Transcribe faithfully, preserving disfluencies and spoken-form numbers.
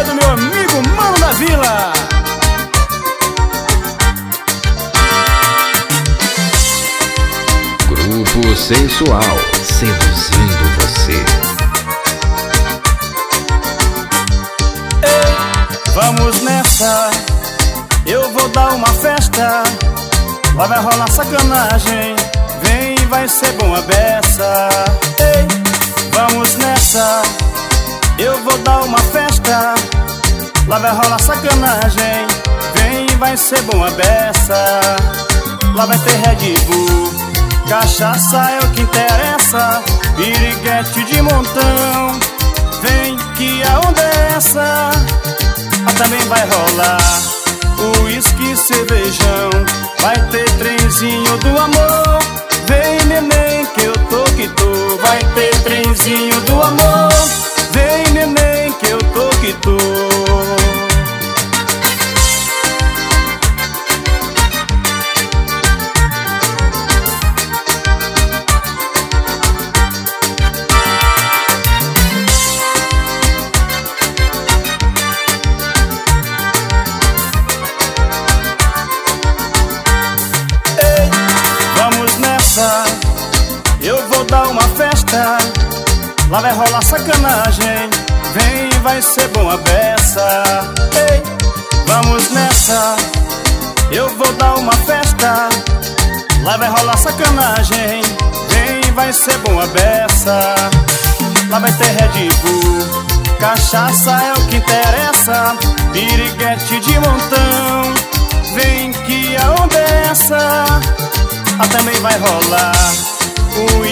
do meu amigo Mano da Vila. Grupo Sensual, seduzindo você. Ei, vamos nessa, eu vou dar uma festa. Lá vai rolar sacanagem, vem, vai ser bom a beça. Ei, vamos nessa, eu vou dar uma festa. Lá vai rolar sacanagem, vem, vai ser bom a beça. Lá vai ter Red Bull, cachaça é o que interessa, piriguete de montão, vem que a onda é essa. Ah, também vai rolar uísque, cervejão, vai ter trenzinho do amor, vem neném que eu tô que tô. Vai ter trenzinho do amor, vem neném que eu tô que tô. Eu vou dar uma festa, lá vai rolar sacanagem, vem, vai ser bom a beça. Ei, vamos nessa, eu vou dar uma festa, lá vai rolar sacanagem, vem, vai ser bom a beça. Lá vai ter Red Bull, cachaça é o que interessa, piriguete de montão, vem que a onda é essa. Ah, também vai rolar